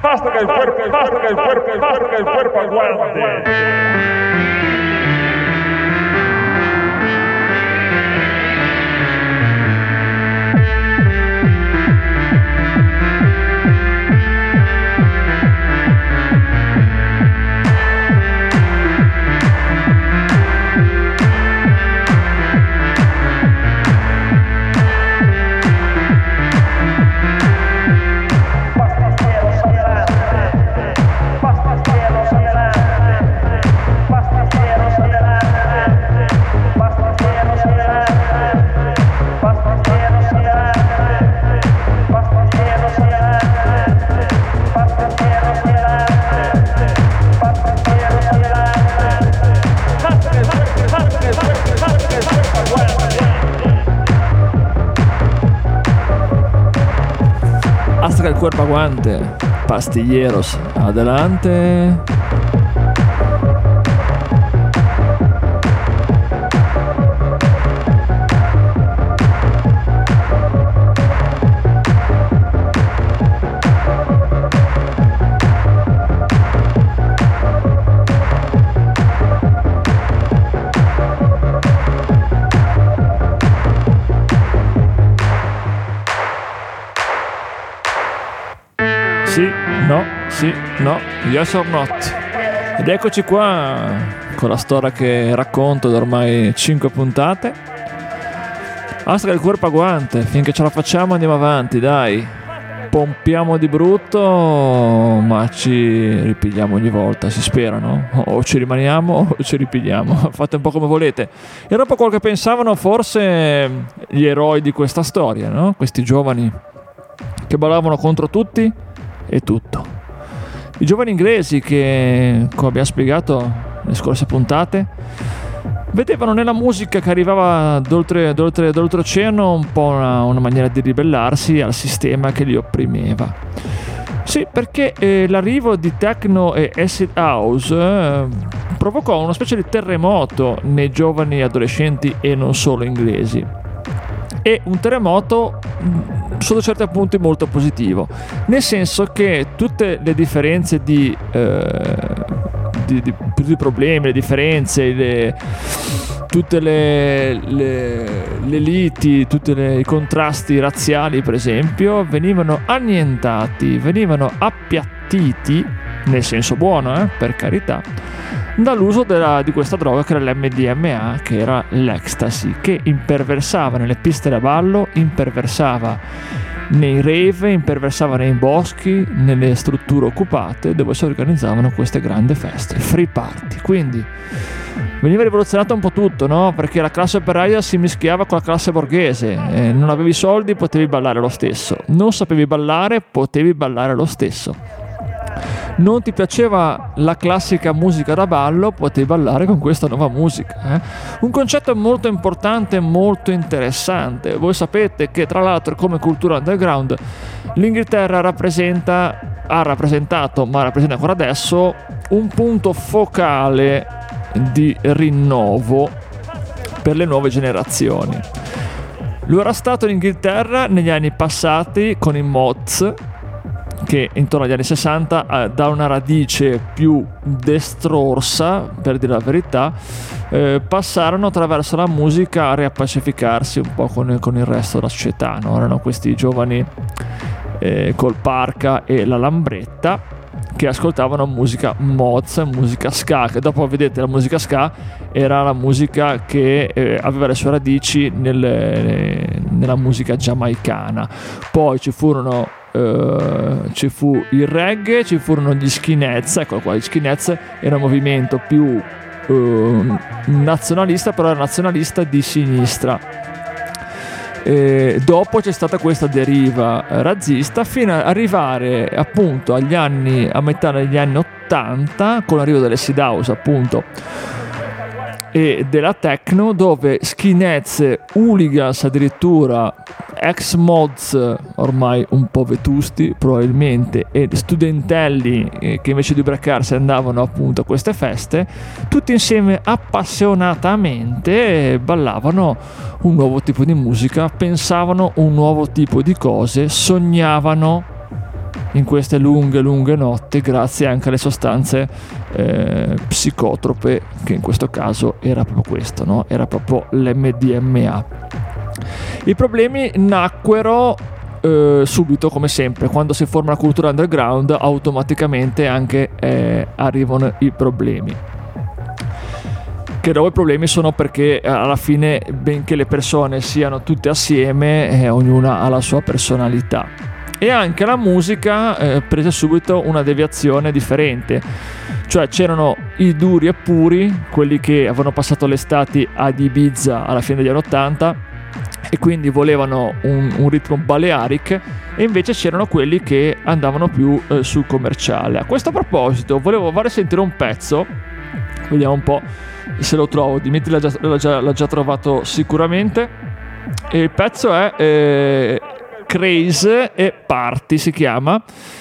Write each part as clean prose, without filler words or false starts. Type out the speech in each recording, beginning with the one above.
Basta que el cuerpo aguante. Hasta que el cuerpo aguante. Pastilleros, adelante. Sì, no, yes or not. Ed eccoci qua con la storia che racconto da ormai 5 puntate. Basta che il cuerpo aguante, finché ce la facciamo andiamo avanti, dai. Pompiamo di brutto, ma ci ripigliamo ogni volta, si spera, no? O ci rimaniamo o ci ripigliamo, fate un po' come volete. Era un po' quello che pensavano forse gli eroi di questa storia, no? Questi giovani che ballavano contro tutti e tutto. I giovani inglesi che, come abbiamo spiegato nelle scorse puntate, vedevano nella musica che arrivava d'oltreoceano un po' una maniera di ribellarsi al sistema che li opprimeva. Sì, perché l'arrivo di techno e acid house provocò una specie di terremoto nei giovani adolescenti e non solo inglesi. E un terremoto sotto certi punti molto positivo, nel senso che tutte le differenze di problemi, le differenze, tutte le liti, tutti i contrasti razziali, per esempio, venivano annientati, venivano appiattiti, nel senso buono, per carità, dall'uso di questa droga che era l'MDMA, che era l'ecstasy, che imperversava nelle piste da ballo, imperversava nei rave, imperversava nei boschi, nelle strutture occupate dove si organizzavano queste grandi feste, free party. Quindi veniva rivoluzionato un po' tutto, no? Perché la classe operaia si mischiava con la classe borghese, non avevi soldi, potevi ballare lo stesso, non sapevi ballare, potevi ballare lo stesso. Non ti piaceva la classica musica da ballo, potevi ballare con questa nuova musica. Un concetto molto importante e molto interessante. Voi sapete che, tra l'altro, come cultura underground, l'Inghilterra ha rappresentato, ma rappresenta ancora adesso, un punto focale di rinnovo per le nuove generazioni. Lo era stato l'Inghilterra negli anni passati con i Mods, che intorno agli anni 60 da una radice più destrorsa, per dire la verità, passarono attraverso la musica a riappacificarsi un po' con il resto della società, no? Erano questi giovani col parka e la lambretta che ascoltavano musica moz, musica ska, che dopo vedete la musica ska era la musica che aveva le sue radici nella musica giamaicana. Poi ci fu il reggae, ci furono gli skinheads. Ecco qua, gli skinheads era un movimento più nazionalista, però era nazionalista di sinistra. Dopo c'è stata questa deriva razzista fino ad arrivare appunto a metà degli anni 80 con l'arrivo dell'acid house, appunto, e della techno, dove skinheads, hooligans, addirittura ex mods ormai un po' vetusti probabilmente, e studentelli che invece di ubriacarsi andavano appunto a queste feste, tutti insieme appassionatamente ballavano un nuovo tipo di musica, pensavano un nuovo tipo di cose, sognavano in queste lunghe notti, grazie anche alle sostanze psicotrope, che in questo caso era proprio questo, no? Era proprio l'MDMA. I problemi nacquero subito, come sempre. Quando si forma la cultura underground, automaticamente anche arrivano i problemi. Che dopo i problemi sono perché alla fine, benché le persone siano tutte assieme, ognuna ha la sua personalità. E anche la musica prese subito una deviazione differente. Cioè c'erano i duri e puri, quelli che avevano passato l'estate ad Ibiza alla fine degli anni 80 e quindi volevano un ritmo balearic, e invece c'erano quelli che andavano più sul commerciale. A questo proposito volevo fare sentire un pezzo, vediamo un po' se lo trovo. Dimitri l'ha già trovato sicuramente, e il pezzo è Craze e Party si chiama.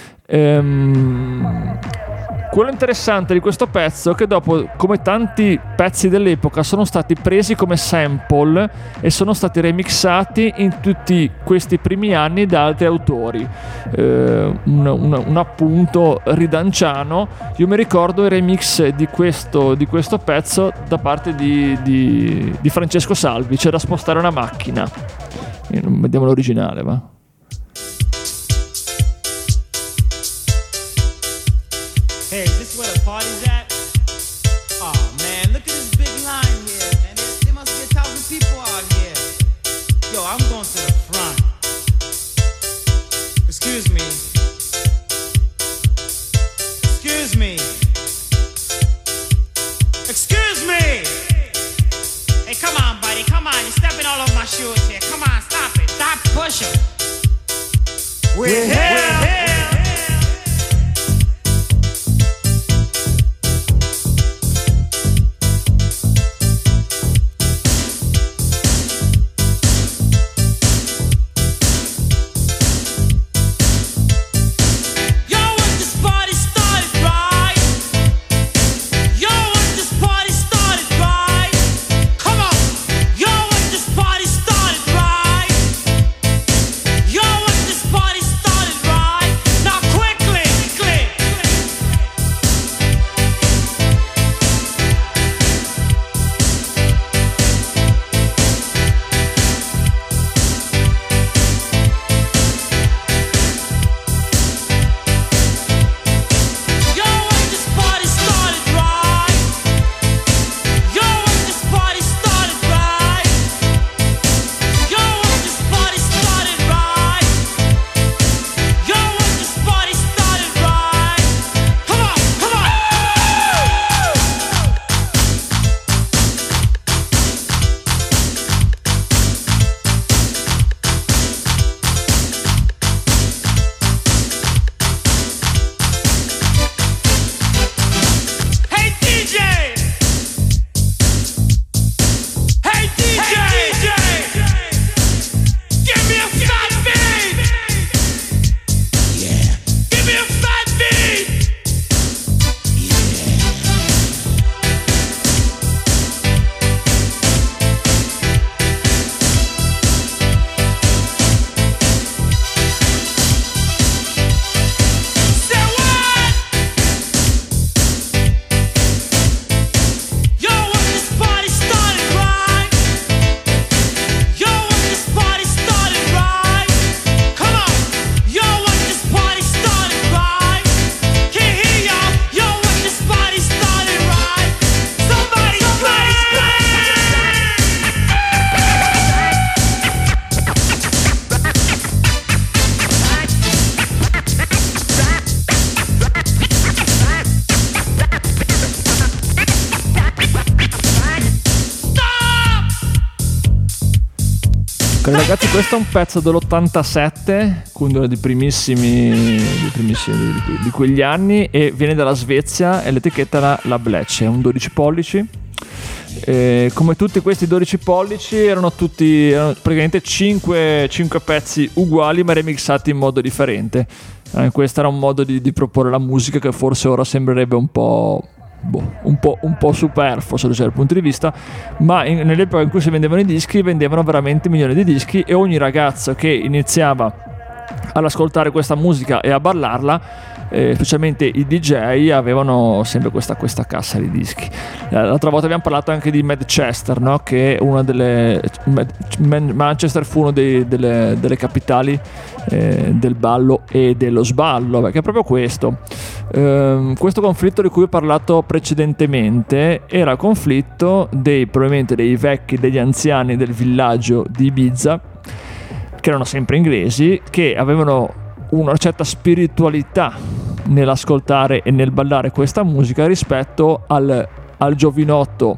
Quello interessante di questo pezzo è che dopo, come tanti pezzi dell'epoca, sono stati presi come sample e sono stati remixati in tutti questi primi anni da altri autori. Un appunto ridanciano. Io mi ricordo il remix di questo pezzo da parte di Francesco Salvi. C'è da spostare una macchina. Vediamo l'originale, va. Hey, is this where the party's at? Oh man, look at this big line here, man. There must be 1,000 people out here. Yo, I'm going to the front. Excuse me. Excuse me. Excuse me. Hey, come on, buddy. Come on. You're stepping all over my shoes here. Come on, stop it. Stop pushing. We're here. Ragazzi, questo è un pezzo dell'87, quindi uno dei primissimi di quegli anni, e viene dalla Svezia e l'etichetta la Bletch, è un 12 pollici. Come tutti questi 12 pollici erano praticamente 5 pezzi uguali ma remixati in modo differente. Questo era un modo di proporre la musica che forse ora sembrerebbe un po' superfluo sotto certo punto di vista, ma nell'epoca in cui si vendevano i dischi, vendevano veramente milioni di dischi, e ogni ragazzo che iniziava all'ascoltare questa musica e a ballarla, specialmente i DJ avevano sempre questa cassa di dischi. L'altra volta abbiamo parlato anche di Manchester, no? Che è una delle Manchester fu una delle capitali del ballo e dello sballo, perché è proprio questo conflitto di cui ho parlato precedentemente era il conflitto probabilmente dei vecchi, degli anziani del villaggio di Ibiza, che erano sempre inglesi, che avevano una certa spiritualità nell'ascoltare e nel ballare questa musica rispetto al giovinotto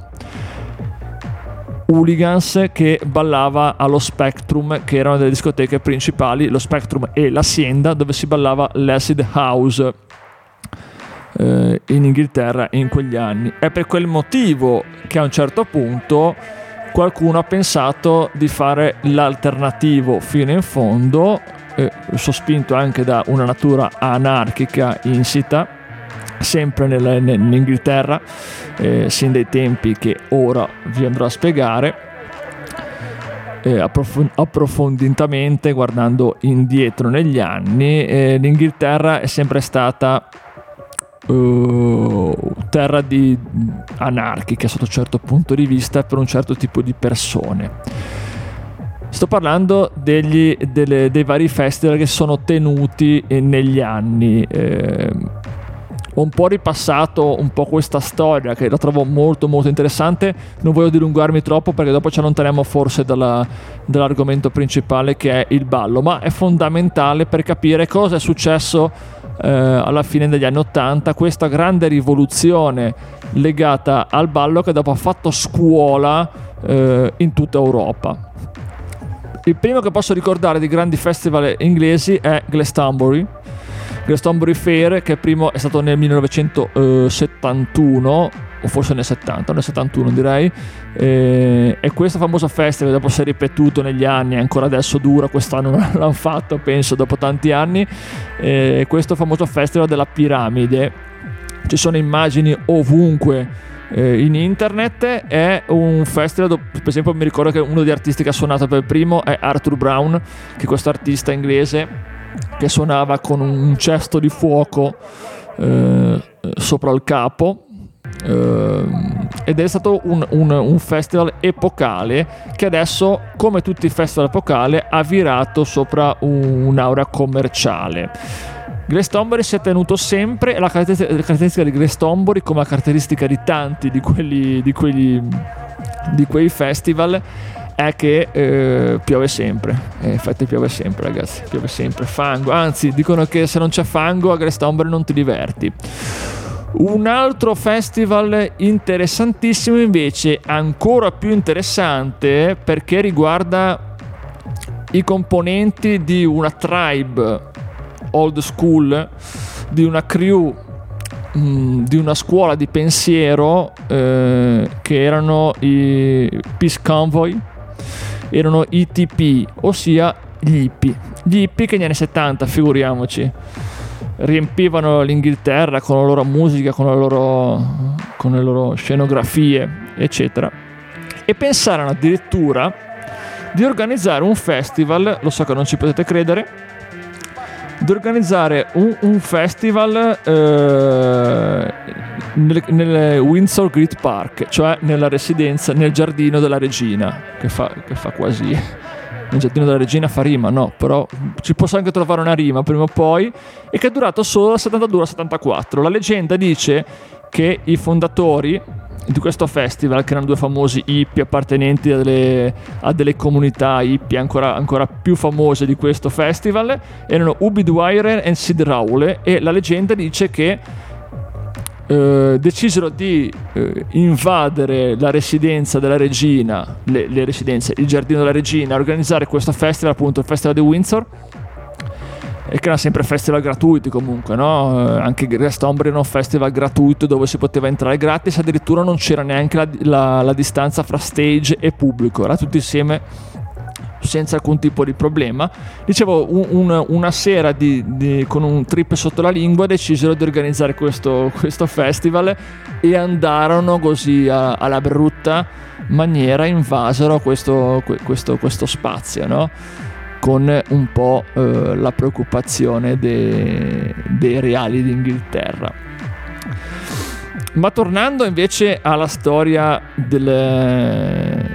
hooligans che ballava allo Spectrum, che erano delle discoteche principali, lo Spectrum e l'Hacienda, dove si ballava l'acid house in Inghilterra in quegli anni. È per quel motivo che a un certo punto qualcuno ha pensato di fare l'alternativo fino in fondo, sospinto anche da una natura anarchica insita, sempre in Inghilterra, sin dai tempi che ora vi andrò a spiegare approfonditamente, guardando indietro negli anni. L'Inghilterra è sempre stata terra anarchica sotto un certo punto di vista per un certo tipo di persone. Sto parlando dei vari festival che sono tenuti negli anni. Ho un po' ripassato un po' questa storia, che la trovo molto molto interessante. Non voglio dilungarmi troppo perché dopo ci allontaniamo forse dall'argomento principale, che è il ballo, ma è fondamentale per capire cosa è successo alla fine degli anni '80, questa grande rivoluzione legata al ballo che dopo ha fatto scuola in tutta Europa. Il primo che posso ricordare di grandi festival inglesi è Glastonbury Fair, che primo è stato nel 1971 o forse nel 71 direi, e questo famoso festival dopo si è ripetuto negli anni, ancora adesso dura, quest'anno non l'hanno fatto penso dopo tanti anni, questo famoso festival della piramide. Ci sono immagini ovunque in internet. È un festival dove, per esempio, mi ricordo che uno degli artisti che ha suonato per primo è Arthur Brown, che è questo artista inglese che suonava con un cesto di fuoco sopra il capo, ed è stato un festival epocale che adesso, come tutti i festival epocali, ha virato sopra un'aura commerciale. Glastonbury si è tenuto sempre, e la caratteristica di Glastonbury, come la caratteristica di tanti di quei festival, è che piove sempre. Infatti piove sempre, ragazzi, piove sempre, fango, anzi dicono che se non c'è fango a Glastonbury non ti diverti. Un altro festival interessantissimo invece, ancora più interessante, perché riguarda i componenti di una tribe old school, di una crew, di una scuola di pensiero, che erano i Peace Convoy, erano i TP, ossia gli hippie che negli anni 70, figuriamoci, riempivano l'Inghilterra con la loro musica, con le loro scenografie, eccetera, e pensarono addirittura di organizzare un festival, lo so che non ci potete credere, di organizzare un festival nel Windsor Great Park, cioè nella residenza, nel giardino della regina, che fa quasi, nel giardino della regina fa rima, no, però ci posso anche trovare una rima prima o poi, e che è durato solo dal 72 al 74. La leggenda dice che i fondatori di questo festival, che erano due famosi hippie appartenenti a delle comunità hippie ancora più famose di questo festival, erano Ubbi Dwyer e Sid Rowley, e la leggenda dice che decisero di invadere la residenza della regina, le residenze, il giardino della regina, organizzare questo festival, appunto il festival di Windsor, e che era sempre festival gratuiti comunque, no? Anche Glastonbury era un festival gratuito dove si poteva entrare gratis, addirittura non c'era neanche la distanza fra stage e pubblico, era tutti insieme senza alcun tipo di problema. Dicevo, una sera con un trip sotto la lingua decisero di organizzare questo festival, e andarono così alla brutta maniera, invasero questo spazio, no? con un po' la preoccupazione dei reali d'Inghilterra. Ma tornando invece alla storia del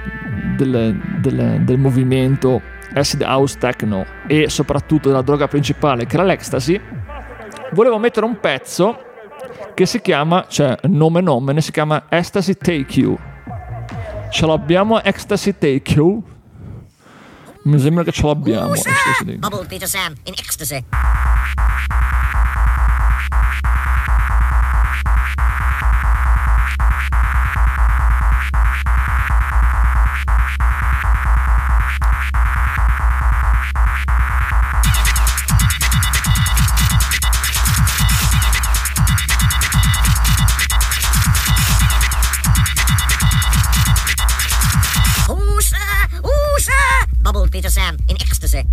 movimento acid house techno e soprattutto della droga principale che era l'ecstasy, volevo mettere un pezzo che si chiama, cioè nome, si chiama Ecstasy Take You. Ce l'abbiamo Ecstasy Take You? Mi sembra che ce l'abbiamo. Bubbled Peter Sam in ecstasy. Bubbled Peter Sam in ecstasy.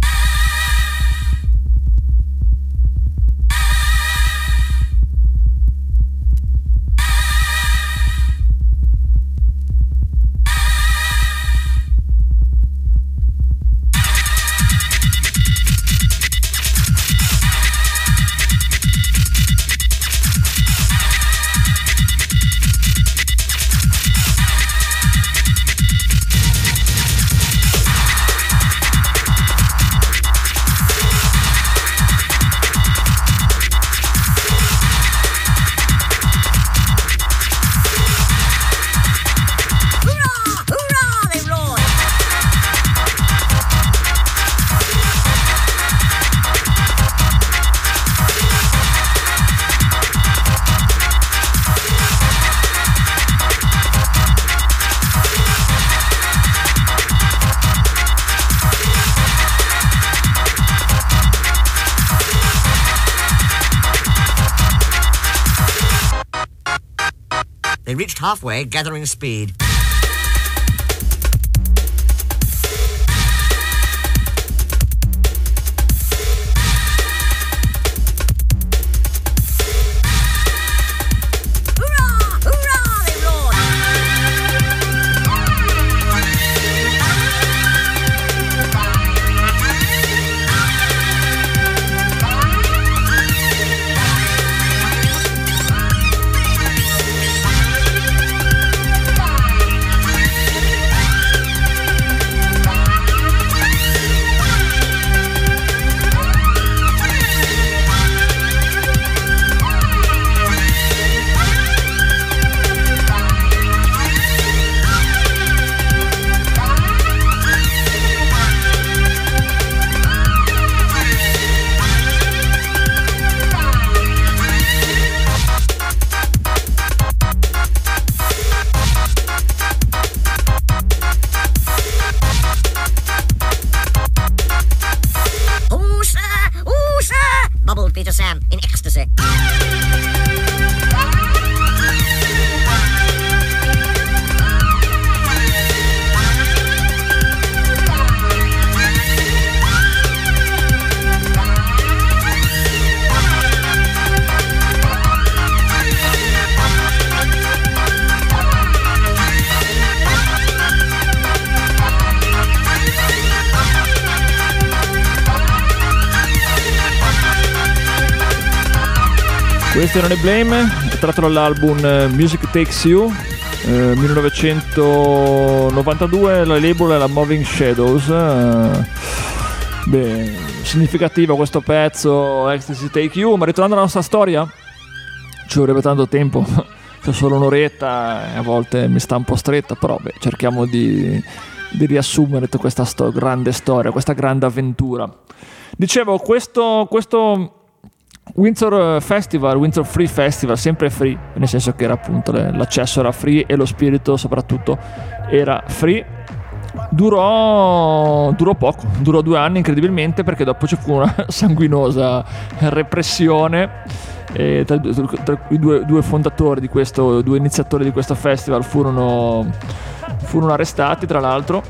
They reached halfway, gathering speed. Bubbled Peter Sam in ecstasy. Questo erano i Blame, tratto dall'album Music Takes You, 1992, la label è la Moving Shadows. Beh, significativo questo pezzo, Ecstasy Take You, ma ritornando alla nostra storia, ci vorrebbe tanto tempo, c'è solo un'oretta e a volte mi sta un po' stretta, però beh, cerchiamo di riassumere tutta questa grande storia, questa grande avventura. Dicevo, questo Windsor Free Festival, sempre free, nel senso che era appunto l'accesso era free e lo spirito soprattutto era free. Durò poco, durò 2 anni incredibilmente, perché dopo ci fu una sanguinosa repressione tra i due fondatori di questo, 2 iniziatori di questo festival furono arrestati, tra l'altro,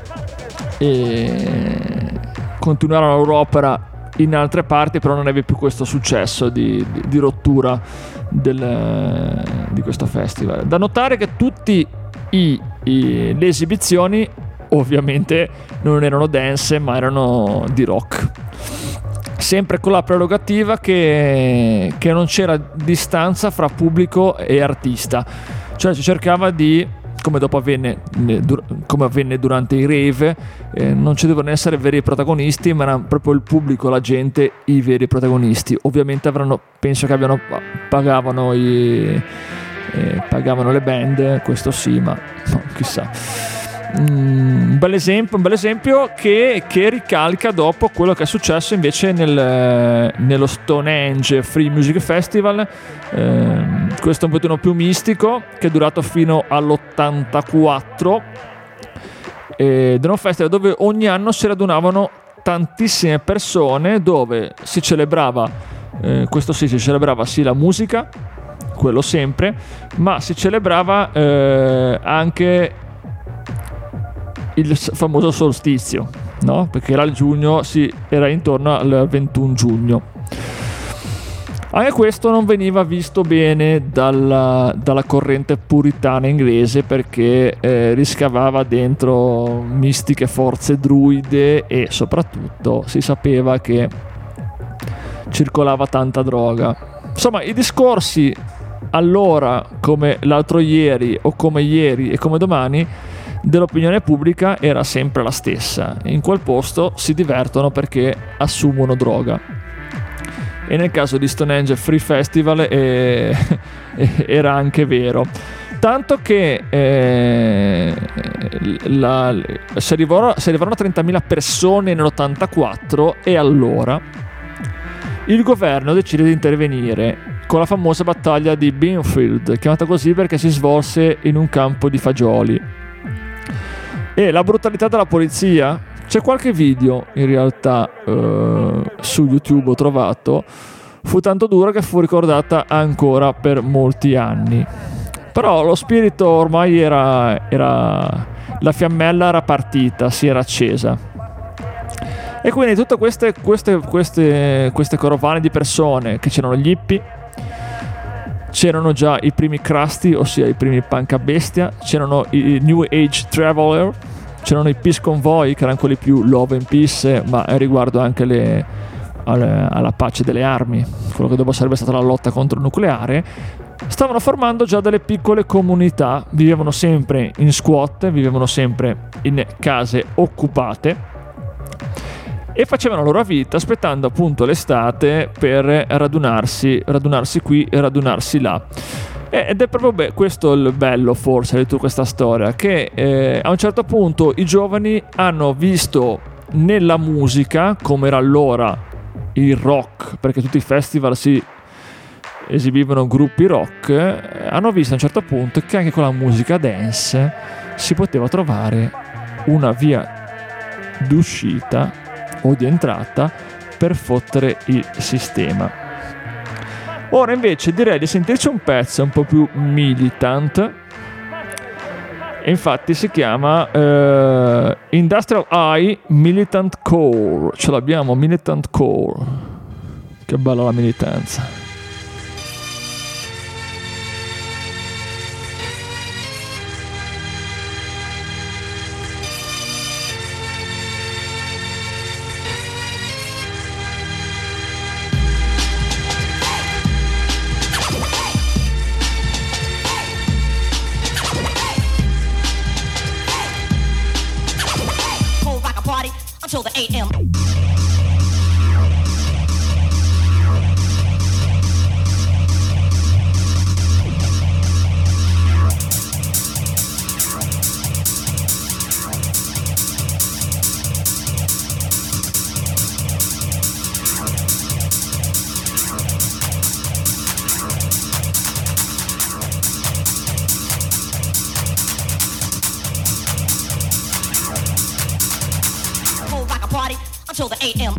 e continuarono la loro opera in altre parti, però non ebbe più questo successo di rottura di questo festival. Da notare che tutte le esibizioni ovviamente non erano dance ma erano di rock, sempre con la prerogativa che non c'era distanza fra pubblico e artista, cioè si cercava di, come avvenne durante i rave, non ci dovevano essere veri protagonisti, ma era proprio il pubblico, la gente, i veri protagonisti. Ovviamente penso che pagavano le band, questo sì, ma no, chissà. Un bel esempio che ricalca dopo quello che è successo invece nello Stonehenge Free Music Festival. Questo è un pochino più mistico, che è durato fino all'84, ed era un festival dove ogni anno si radunavano tantissime persone, dove si celebrava si celebrava sì la musica, quello sempre, ma si celebrava anche il famoso solstizio, no? Perché era il giugno, era intorno al 21 giugno. Anche questo non veniva visto bene dalla corrente puritana inglese, perché riscavava dentro mistiche forze druide e soprattutto si sapeva che circolava tanta droga. Insomma, i discorsi allora, come l'altro ieri o come ieri e come domani, dell'opinione pubblica era sempre la stessa: in quel posto si divertono perché assumono droga. E nel caso di Stonehenge Free Festival era anche vero, tanto che si arrivarono a 30.000 persone nell'84, e allora il governo decide di intervenire con la famosa battaglia di Binfield, chiamata così perché si svolse in un campo di fagioli. E la brutalità della polizia, c'è qualche video in realtà su YouTube ho trovato, fu tanto dura che fu ricordata ancora per molti anni. Però lo spirito ormai era la fiammella era partita, si era accesa. E quindi tutte queste carovane di persone, che c'erano gli hippie, c'erano già i primi crusty, ossia i primi punk a bestia, c'erano i New Age Traveler, c'erano i Peace Convoy, che erano quelli più love and peace, ma riguardo anche alla pace delle armi, quello che dopo sarebbe stata la lotta contro il nucleare. Stavano formando già delle piccole comunità, vivevano sempre in squat, vivevano sempre in case occupate e facevano la loro vita aspettando appunto l'estate per radunarsi qui e radunarsi là. Ed è proprio questo il bello forse di tutta questa storia, che a un certo punto i giovani hanno visto nella musica, come era allora il rock, perché tutti i festival si esibivano gruppi rock, hanno visto a un certo punto che anche con la musica dance si poteva trovare una via d'uscita o di entrata per fottere il sistema. Ora invece direi di sentirci un pezzo un po' più militant, e infatti si chiama Industrial Eye Militant Core. Ce l'abbiamo, Militant Core. Che bella la militanza. Until the AM. Until the AM.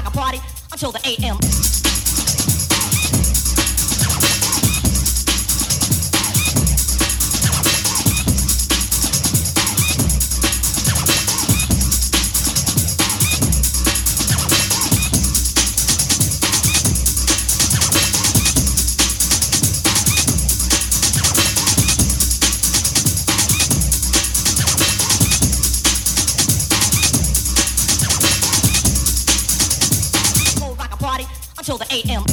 rock a party until the AM. Until the AM.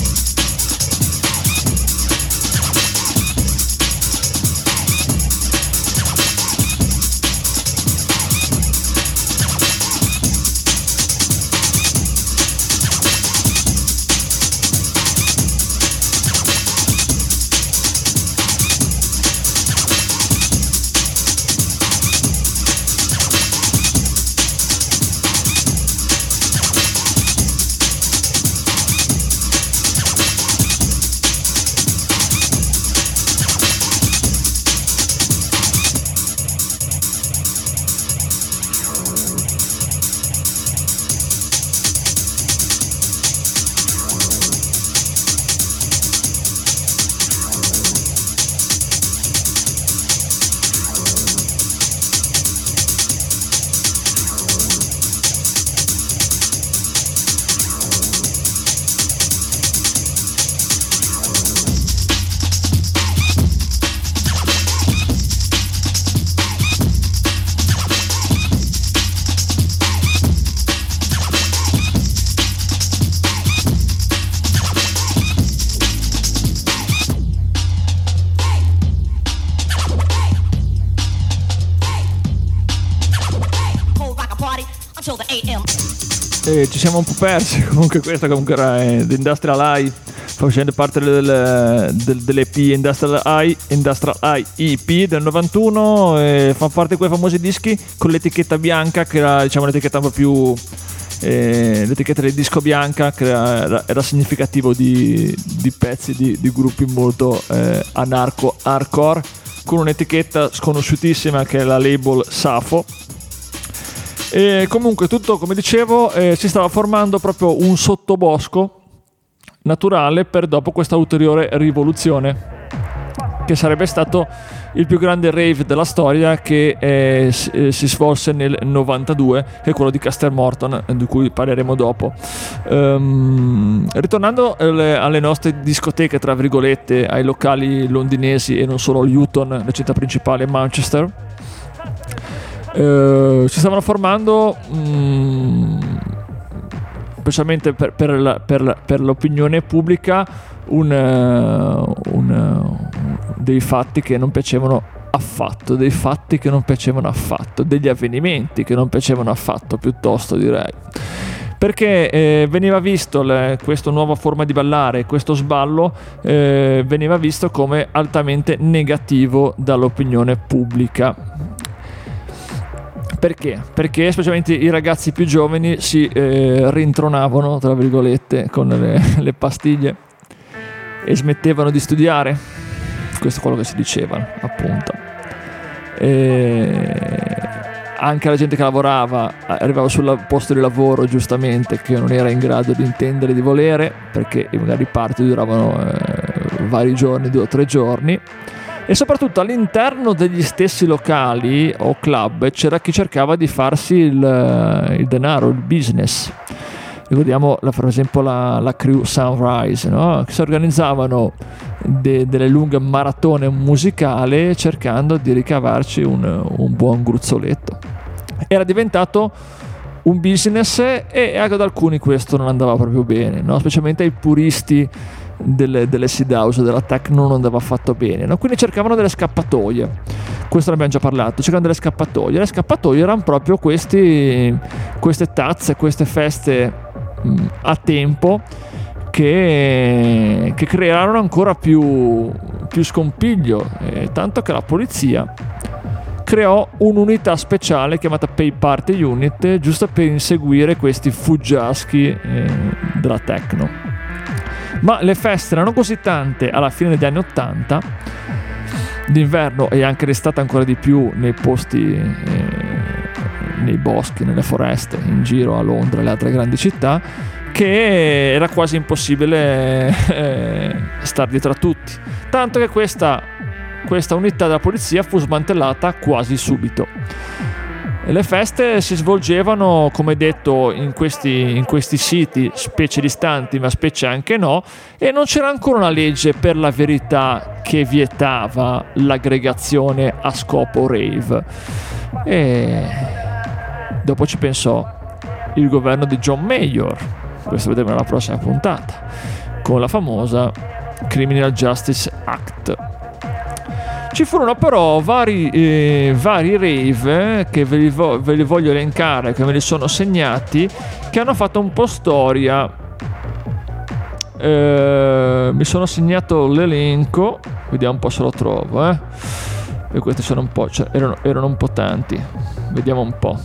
Ci siamo un po' persi. Comunque questa era The Industrial Eye, facendo parte dell'EP Industrial Eye EP del 91, e fa parte di quei famosi dischi con l'etichetta bianca, che era, diciamo, l'etichetta un po' più l'etichetta del disco bianca, che era significativo di pezzi di gruppi molto anarco hardcore, con un'etichetta sconosciutissima che è la label Safo. E comunque tutto, come dicevo, si stava formando proprio un sottobosco naturale per dopo questa ulteriore rivoluzione, che sarebbe stato il più grande rave della storia, che si svolse nel 92, che è quello di Castermorton, di cui parleremo dopo. Ritornando alle nostre discoteche, tra virgolette, ai locali londinesi e non solo, Luton, la città principale, Manchester, si stavano formando, specialmente per l'opinione pubblica, dei fatti che non piacevano affatto, degli avvenimenti che non piacevano affatto, piuttosto direi, perché veniva visto questa nuova forma di ballare, questo sballo veniva visto come altamente negativo dall'opinione pubblica. Perché? Perché specialmente i ragazzi più giovani si rintronavano, tra virgolette, con le pastiglie e smettevano di studiare. Questo è quello che si diceva, appunto. Anche la gente che lavorava arrivava sul posto di lavoro, giustamente, che non era in grado di intendere, di volere, perché magari i party duravano vari giorni, 2 o 3 giorni. E soprattutto all'interno degli stessi locali o club c'era chi cercava di farsi il denaro, il business. Ricordiamo per esempio la crew Sunrise, no? Che si organizzavano delle lunghe maratone musicali cercando di ricavarci un buon gruzzoletto. Era diventato un business, e anche ad alcuni questo non andava proprio bene, no? Specialmente ai puristi delle seed house, della techno, non andava affatto bene, no? Quindi cercavano delle scappatoie. Questo ne abbiamo già parlato, cercavano delle scappatoie. Le scappatoie erano proprio queste tazze, queste feste a tempo che crearono ancora più scompiglio, tanto che la polizia creò un'unità speciale chiamata Pay Party Unit, giusto per inseguire questi fuggiaschi della techno. Ma le feste erano così tante alla fine degli anni 80, d'inverno e anche d'estate ancora di più, nei posti, nei boschi, nelle foreste, in giro a Londra e le altre grandi città, che era quasi impossibile star dietro a tutti, tanto che questa unità della polizia fu smantellata quasi subito. E le feste si svolgevano, come detto, in questi siti, specie distanti ma specie anche no, e non c'era ancora una legge per la verità che vietava l'aggregazione a scopo rave. E dopo ci pensò il governo di John Major, questo vedremo nella prossima puntata, con la famosa Criminal Justice Act. Ci furono però vari rave che ve li voglio elencare, che me li sono segnati, che hanno fatto un po' storia. Mi sono segnato l'elenco, vediamo un po' se lo trovo. E questi sono un po', cioè, erano un po' tanti. Vediamo un po'.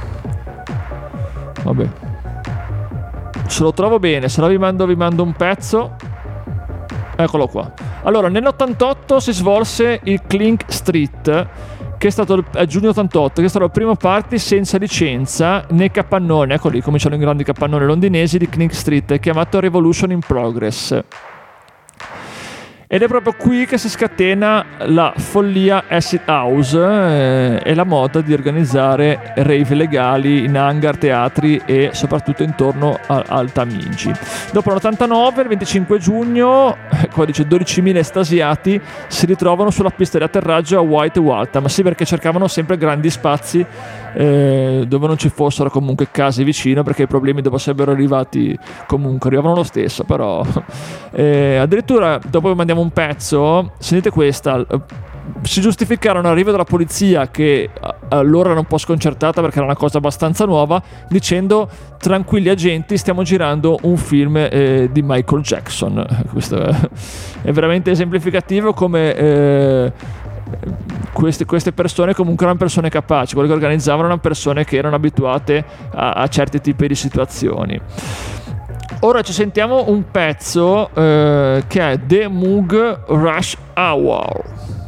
Vabbè, se lo trovo bene, se no vi mando un pezzo. Eccolo qua. Allora, nell'88 si svolse il Clink Street, che è stato a giugno 88, che è stato il primo party senza licenza nei capannoni, ecco lì, cominciano i grandi capannoni londinesi di Clink Street, chiamato Revolution in Progress. Ed è proprio qui che si scatena la follia acid house e la moda di organizzare rave legali in hangar, teatri e soprattutto intorno al Tamigi. Dopo l'89, il 25 giugno, qua dice 12.000 estasiati si ritrovano sulla pista di atterraggio a White Waltham, sì, perché cercavano sempre grandi spazi dove non ci fossero comunque case vicino, perché i problemi dopo sarebbero arrivati comunque, arrivavano lo stesso, però addirittura dopo mandiamo un pezzo, sentite questa, si giustificarono l'arrivo della polizia, che allora era un po' sconcertata perché era una cosa abbastanza nuova, dicendo: tranquilli agenti, stiamo girando un film di Michael Jackson. Questo è veramente esemplificativo come queste persone comunque erano persone capaci, quelli che organizzavano erano persone che erano abituate a certi tipi di situazioni. Ora ci sentiamo un pezzo che è The Moog Rush Hour.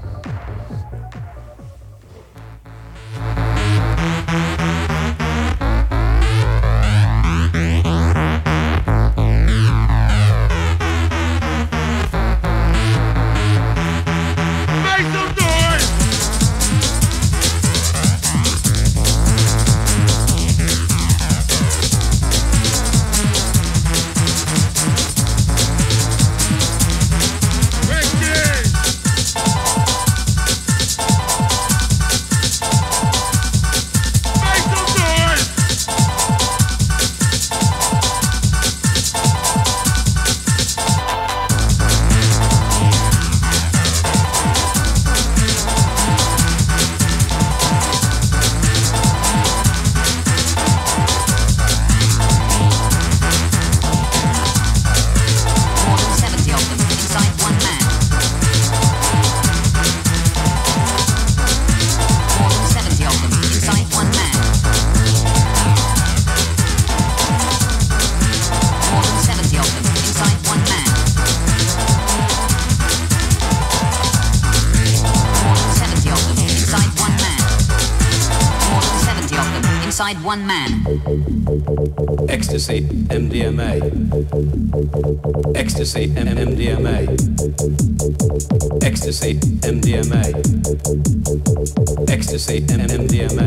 One man. Ecstasy, MDMA. Ecstasy, MDMA. Ecstasy, MDMA. Ecstasy, MDMA.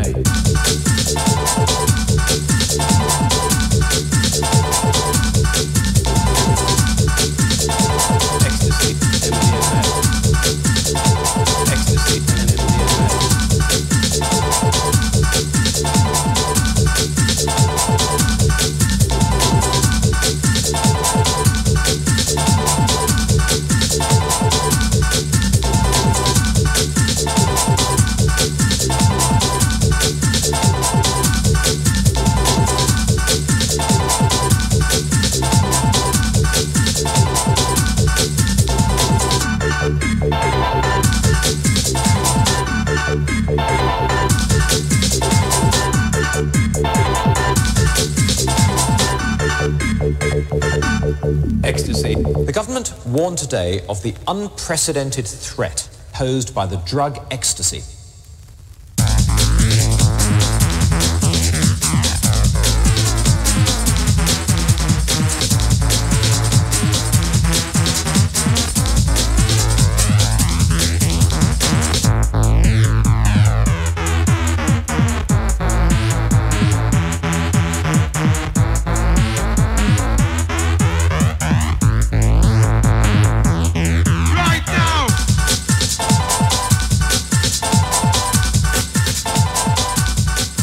Ecstasy, MDMA. Ecstasy, Ecstasy. The government warned today of the unprecedented threat posed by the drug ecstasy.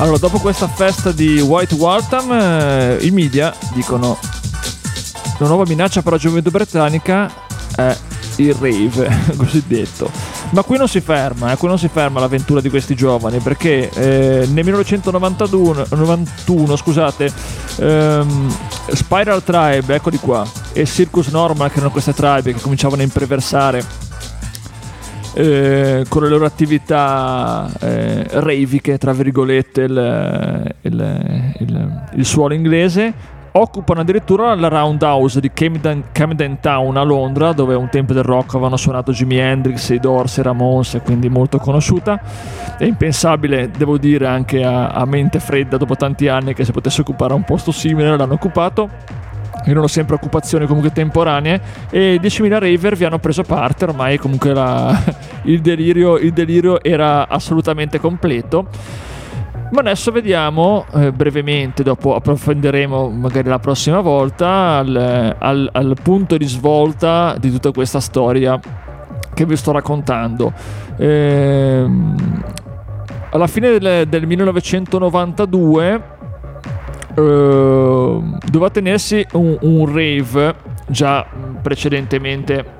Allora, dopo questa festa di White Waltham, i media dicono la nuova minaccia per la gioventù britannica è il rave cosiddetto. Ma qui non si ferma l'avventura di questi giovani, perché nel 1991 scusate, Spiral Tribe, eccoli qua, e Circus Normal, che erano queste tribe che cominciavano a imperversare con le loro attività raviche, tra virgolette, il suolo inglese. Occupano addirittura la Roundhouse di Camden Town a Londra, dove un tempo del rock avevano suonato Jimi Hendrix, i Doors, i Ramones, quindi molto conosciuta. È impensabile, devo dire, anche a mente fredda, dopo tanti anni, che si potesse occupare un posto simile. L'hanno occupato, erano sempre occupazioni comunque temporanee, e 10.000 raver vi hanno preso parte. Ormai comunque il delirio era assolutamente completo. Ma adesso vediamo brevemente, dopo approfondiremo magari la prossima volta, al punto di svolta di tutta questa storia che vi sto raccontando. Alla fine del 1992 doveva tenersi un rave già precedentemente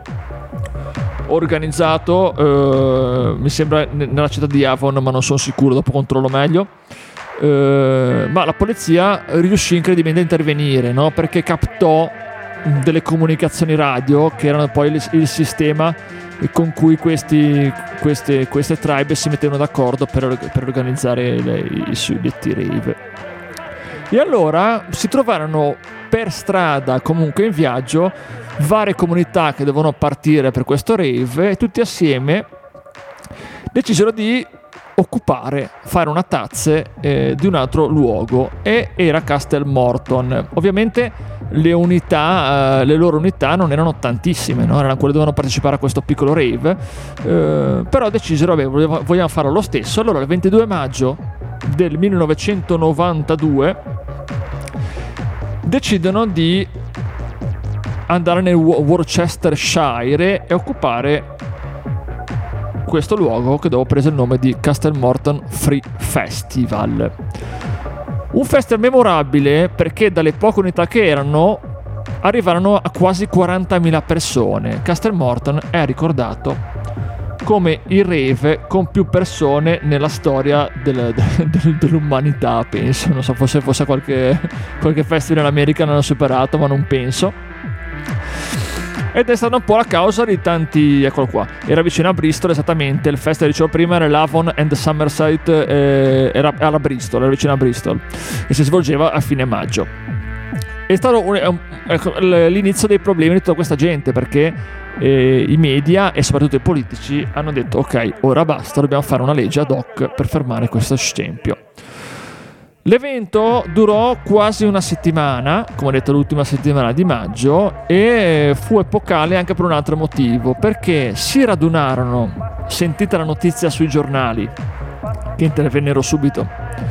organizzato, mi sembra nella città di Avon, ma non sono sicuro, dopo controllo meglio. Ma la polizia riuscì incredibilmente a intervenire, no? Perché captò delle comunicazioni radio, che erano poi il sistema con cui queste tribe si mettevano d'accordo per organizzare i suddetti rave. E allora si trovarono per strada, comunque in viaggio, varie comunità che dovevano partire per questo rave, e tutti assieme decisero di fare una tazze di un altro luogo, e era Castle Morton. Ovviamente le loro unità non erano tantissime, no? Erano quelle che dovevano partecipare a questo piccolo rave, però decisero, vogliamo farlo lo stesso. Allora il 22 maggio del 1992 decidono di andare nel Worcestershire e occupare questo luogo, che dopo prese il nome di Castle Morton Free Festival. Un festival memorabile perché dalle poche unità che erano arrivarono a quasi 40.000 persone. Castle Morton è ricordato come il rave con più persone nella storia dell'umanità, penso. Non so, forse qualche festival in America l'hanno superato, ma non penso. Ed è stata un po' la causa di tanti. Eccolo qua, era vicino a Bristol, esattamente. Il festival, dicevo prima, era l'Avon and Somerset, era alla Bristol, era vicino a Bristol, e si svolgeva a fine maggio. È stato l'inizio dei problemi di tutta questa gente, perché i media e soprattutto i politici hanno detto: ok, ora basta, dobbiamo fare una legge ad hoc per fermare questo scempio. L'evento durò quasi una settimana, come ho detto, l'ultima settimana di maggio, e fu epocale anche per un altro motivo, perché si radunarono, sentita la notizia sui giornali, che intervennero subito,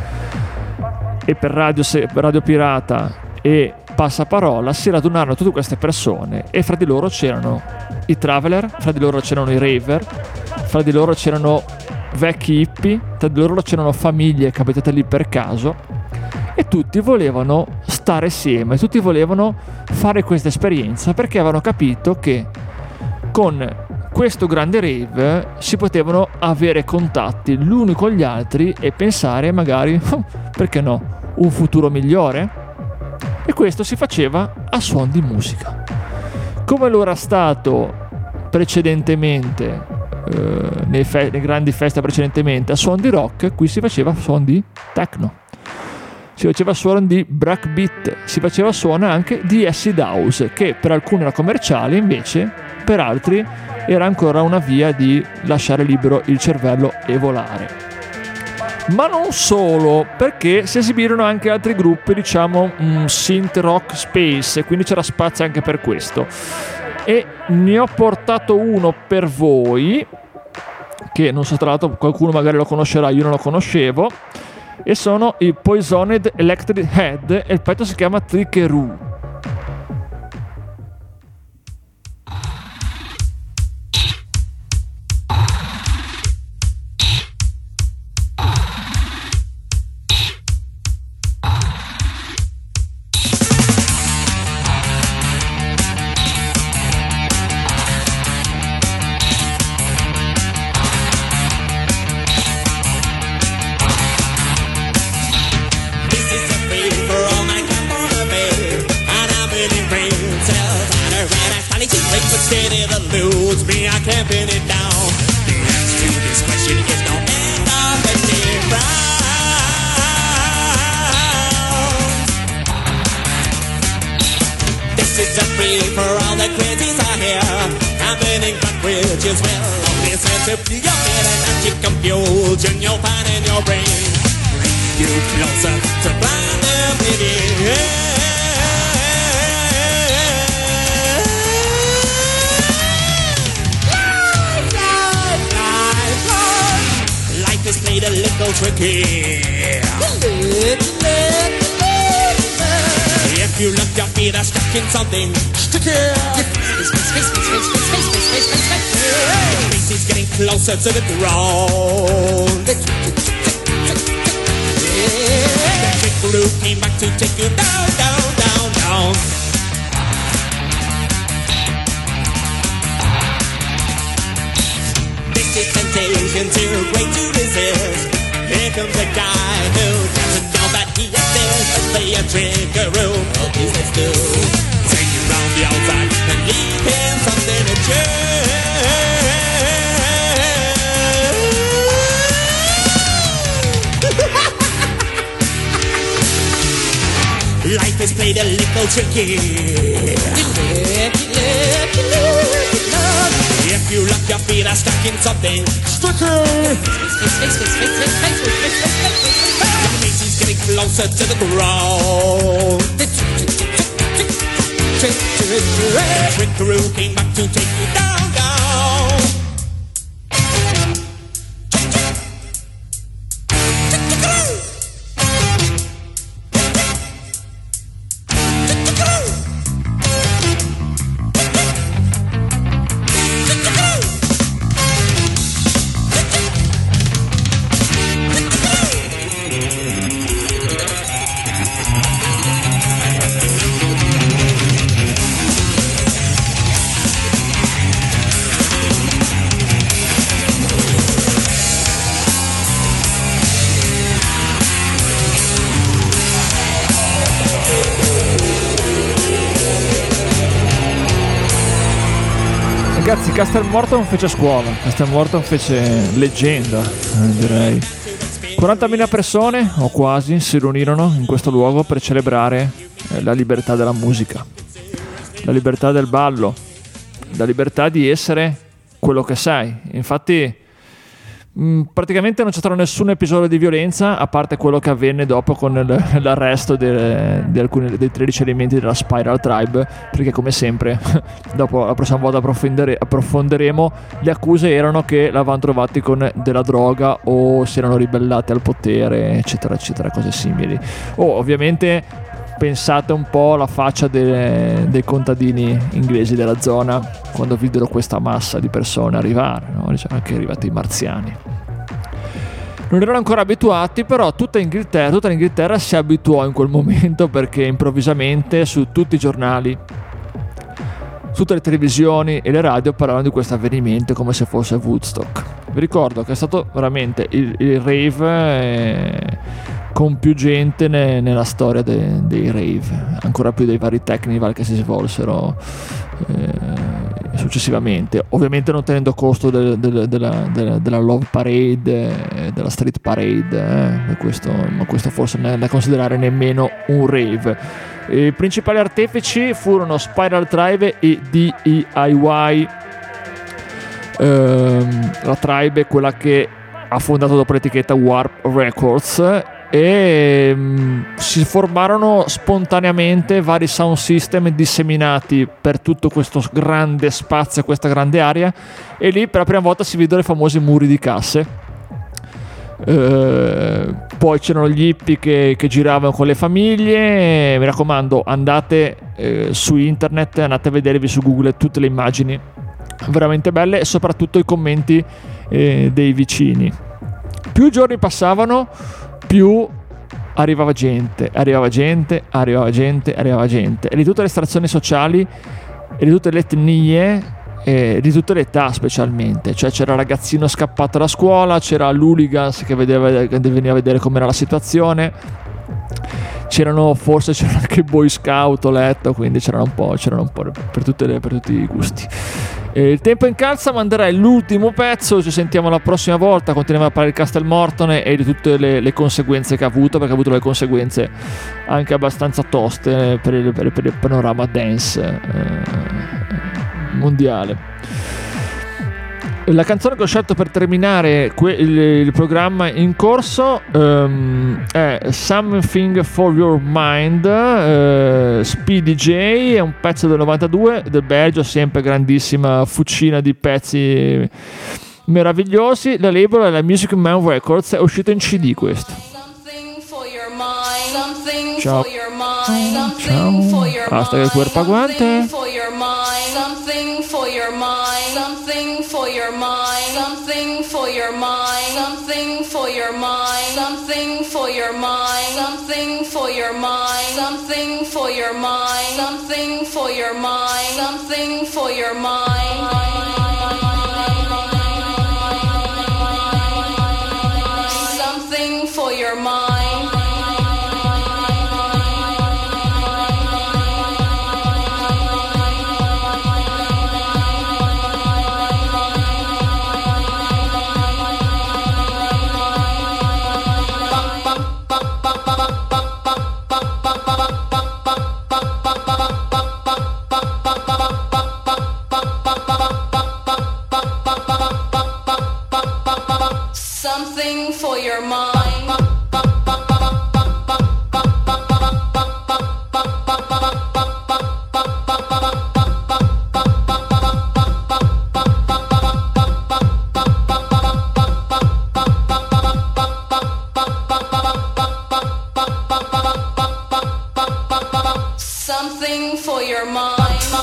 e per radio pirata e passaparola si radunarono tutte queste persone, e fra di loro c'erano i traveler, fra di loro c'erano i raver, fra di loro c'erano vecchi hippie, tra di loro c'erano famiglie capitate lì per caso, e tutti volevano stare assieme, tutti volevano fare questa esperienza, perché avevano capito che con questo grande rave si potevano avere contatti l'uno con gli altri e pensare magari, perché no, un futuro migliore. E questo si faceva a suon di musica, come lo era stato precedentemente nei grandi feste precedentemente a suon di rock. Qui si faceva a suon di techno, si faceva a suon di breakbeat, si faceva a suon anche di acid house, che per alcuni era commerciale, invece per altri era ancora una via di lasciare libero il cervello e volare. Ma non solo, perché si esibirono anche altri gruppi, diciamo synth rock space, quindi c'era spazio anche per questo. E ne ho portato uno per voi, che non so, tra l'altro qualcuno magari lo conoscerà, io non lo conoscevo, e sono i Poisoned Electric Head, e il pezzo si chiama Trickeroo. This is a free for all the crazies out here. Happening Buckridge is well. Listen to your head and magic confusion you'll find in your brain. You closer to blind oblivion. Life is played a little tricky. If you look, your feet are stuck in something sticky. Space is getting closer to the ground. The trick crew came back to take you down, down, down, down. This is temptation too great to resist. Here comes a guy who doesn't know that he exists. Let's play a trigger room. Oh, please let's do. Take him round the outside and leave him something to chew. Life is played a little tricky. If you look, your feet are stuck in something sticky. Your face is getting closer to the ground. The trick crew came back to take you down, down. Ragazzi, Castle Morton fece scuola, Castle Morton fece leggenda, direi. 40.000 persone, o quasi, si riunirono in questo luogo per celebrare la libertà della musica, la libertà del ballo, la libertà di essere quello che sei. Infatti praticamente non c'è stato nessun episodio di violenza, a parte quello che avvenne dopo con l'arresto di alcuni dei 13 elementi della Spiral Tribe, perché come sempre dopo la prossima volta approfondiremo, le accuse erano che l'avevano trovati con della droga o si erano ribellati al potere, eccetera eccetera, cose simili. Ovviamente pensate un po' alla faccia dei contadini inglesi della zona quando videro questa massa di persone arrivare, no? Diciamo che arrivati i marziani. Non erano ancora abituati, però tutta l'Inghilterra si abituò in quel momento, perché improvvisamente su tutti i giornali, tutte le televisioni e le radio parlavano di questo avvenimento come se fosse Woodstock. Vi ricordo che è stato veramente il rave con più gente nella storia dei rave, ancora più dei vari technival che si svolsero successivamente, ovviamente non tenendo conto della Love Parade, della Street Parade, ma questo forse non è da considerare nemmeno un rave. I principali artefici furono Spiral Tribe e DIY. La Tribe è quella che ha fondato dopo l'etichetta Warp Records, e si formarono spontaneamente vari sound system disseminati per tutto questo grande spazio, questa grande area, e lì per la prima volta si videro i famosi muri di casse. Poi c'erano gli hippie che giravano con le famiglie. Mi raccomando, andate su internet, andate a vedervi su Google tutte le immagini veramente belle e soprattutto i commenti dei vicini. Più i giorni passavano, più arrivava gente, e di tutte le estrazioni sociali e di tutte le etnie e di tutte le età, specialmente. Cioè c'era il ragazzino scappato da scuola, c'era l'hooligans che veniva a vedere com'era la situazione, c'erano anche i boy scout, ho letto, quindi c'erano un po' per tutti i gusti. Il tempo incalza, manderai l'ultimo pezzo, ci sentiamo la prossima volta, continuiamo a parlare di Castelmortone e di tutte le conseguenze che ha avuto, perché ha avuto le conseguenze anche abbastanza toste per il panorama dance mondiale. La canzone che ho scelto per terminare il programma in corso è Something for Your Mind, Speedy J, è un pezzo del 92 del Belgio, sempre grandissima fucina di pezzi meravigliosi. La label è la Music Man Records, è uscito in CD questo. Ciao. Ciao. Hasta che cuerpo aguante. Something for your mind, something for your mind, something for your mind, something for your mind, something for your mind, something for your mind, something for your mind, something for your mind, something for your mind. Something for your mind. Something for your mind. Something for your mind.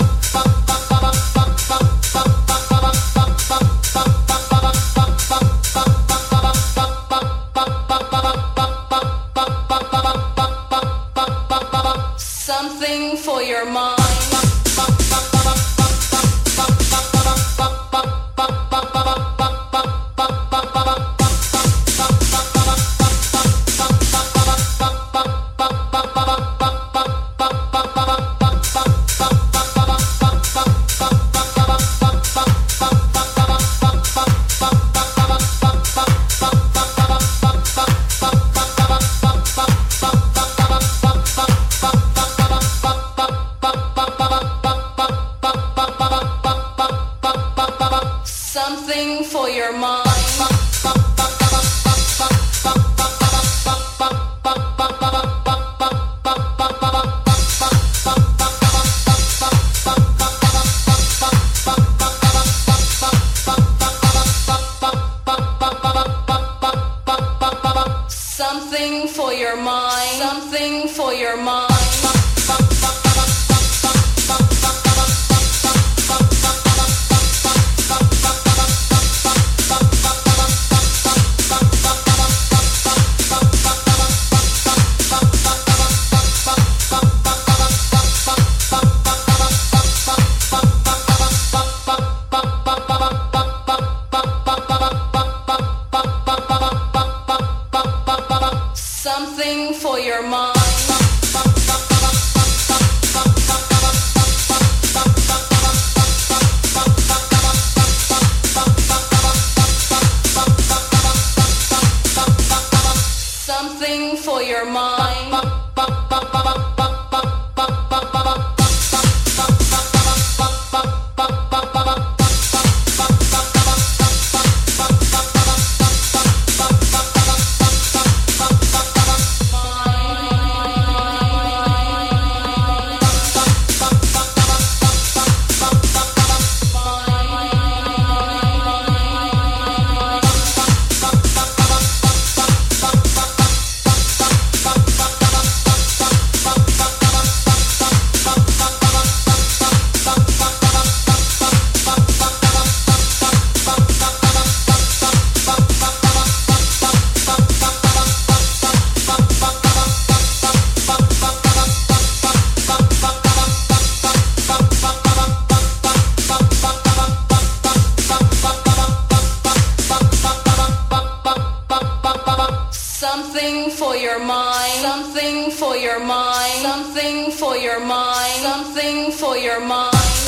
Something for your mind. Something for your mind. Something for your mind. Something for your mind. Something for your mind. Something for your mind. Something for your mind. Something for your mind. Something for your mind. Something for your mind.